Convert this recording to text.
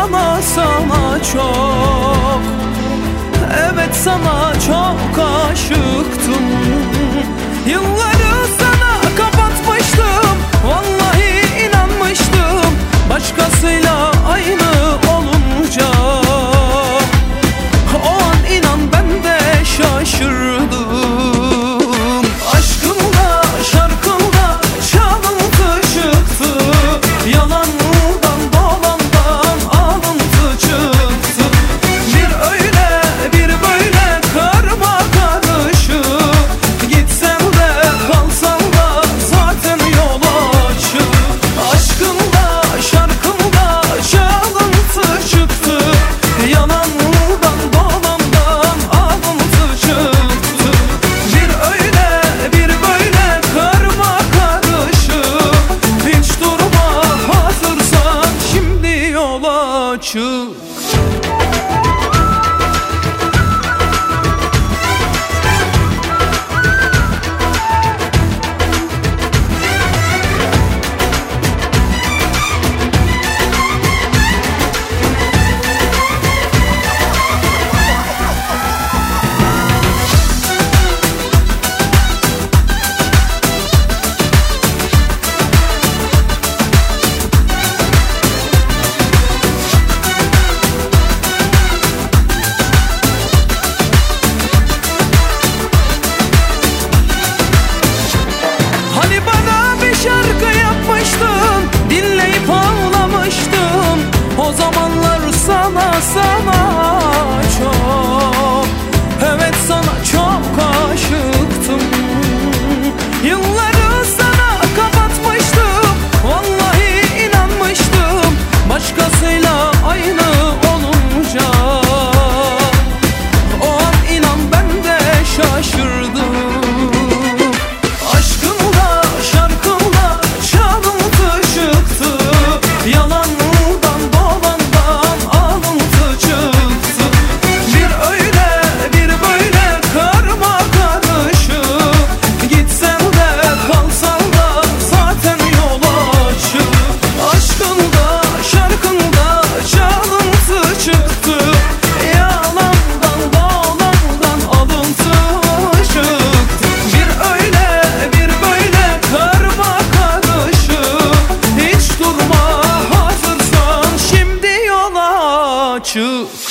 sana çok, evet sana çok aşıktım. Yılları sana kapatmıştım, vallahi inanmıştım. Başkasıyla aynı olunca o an inan ben de şaşırdım. Aşkımla şarkımla çalıntı çıktı, yalandan dolandan alıntı çıktı. Bir öyle bir böyle karma karışık, gitsem de kalsam da zaten yol açık. Aşkımla şarkımla çalıntı çıktı, yalandan dolandan alıntı çıktı. Bir öyle bir böyle karma karışık, hiç durma hazırsan şimdi yol açık. Şarkı yapmıştım, dinleyip ağlamıştım. O zamanlar sana çok, evet sana çok aşıktım. Yılları sana kapatmıştım, vallahi inanmıştım. Başkasıyla aynı olunca o an inan ben de şaşırdım. Yalandan dolandan alıntı çıktı. Bir öyle bir böyle karma karışık, gitsem de kalsam da zaten yol açık. Aşkında şarkında çalıntı çıktı, yalandan dolandan alıntı çıktı. Bir öyle bir böyle karma karışık, hiç durma hazırsan şimdi yol açık.